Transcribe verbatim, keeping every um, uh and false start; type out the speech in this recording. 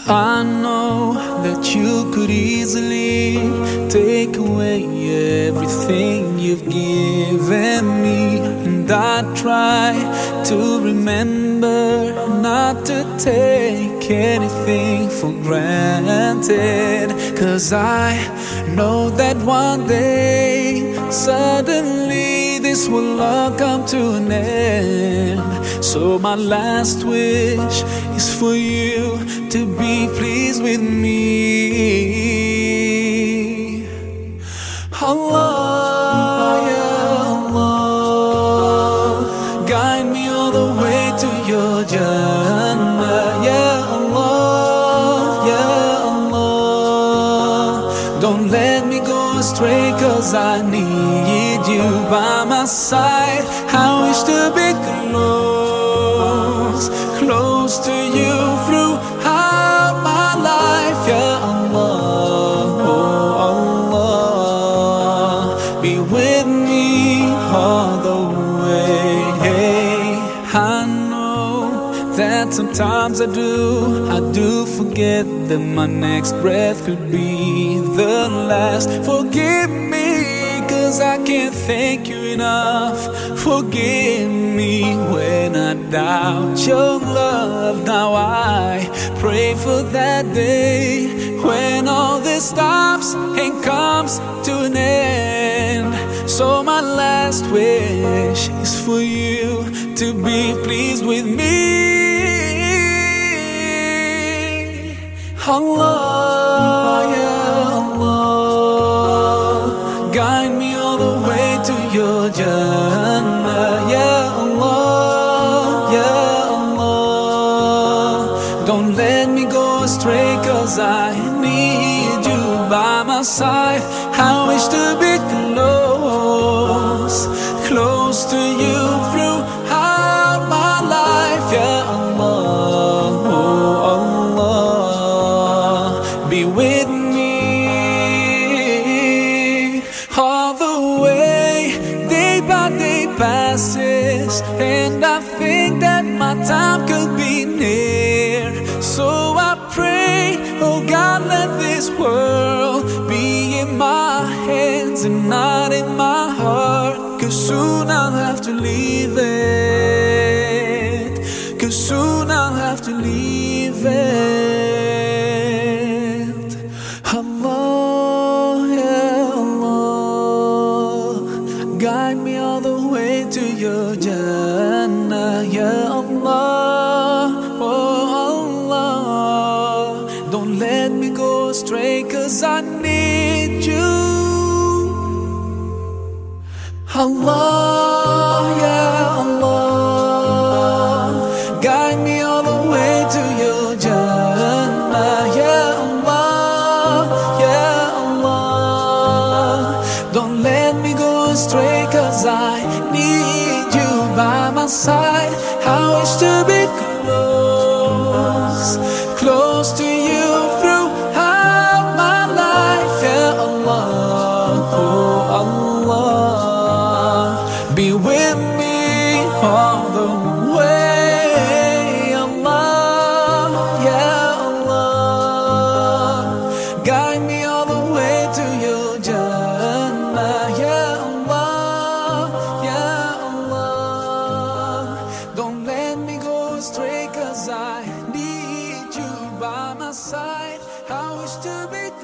I know that you could easily take away everything you've given me, and I try to remember not to take anything for granted. 'Cause I know that one day suddenly this will all come to an end. So my last wish is for you to be pleased with me. Allah, ya Allah, guide me all the way to your Jannah. Ya Allah, ya Allah, don't let me go astray, 'cause I need you by my side. I wish to be close, close to you throughout my life. Ya Allah, oh Allah, be with me all the way. I know that sometimes I do, I do forget that my next breath could be the last. Forgive me, 'cause I can't thank you enough. Forgive me when I doubt your love. Now I pray for that day when all this stops and comes to an end. So my last wish is for you to be pleased with me. Allah, ya Allah, guide me all the way to your Jannah. Ya Allah, ya Allah, don't let me go astray, 'cause I need you by my side. I wish to be close, close to you throughout my life. Ya Allah, oh Allah, be with me all the way. Day by day passes, and I think that my time could be near. So I pray, oh God, let this world be in my hands and not in my heart. 'Cause soon I'll have to leave it, 'cause soon I'll have to leave it. Allah, ya Allah, guide me all the way to your Jannah. Ya Allah, oh Allah, don't let me go astray, 'cause I need you. Allah, ya Allah, guide me all the way to your Jannah. Ya Allah, ya Allah, don't let me go astray, 'cause I need you by my side. I wish to be close, close to you throughout my life. Ya Allah, oh Allah, be with me all the way. Allah, ya Allah, guide me all the way to your Jannah. Ya Allah, ya Allah, don't let me go astray, 'cause I need you by my side. I wish to be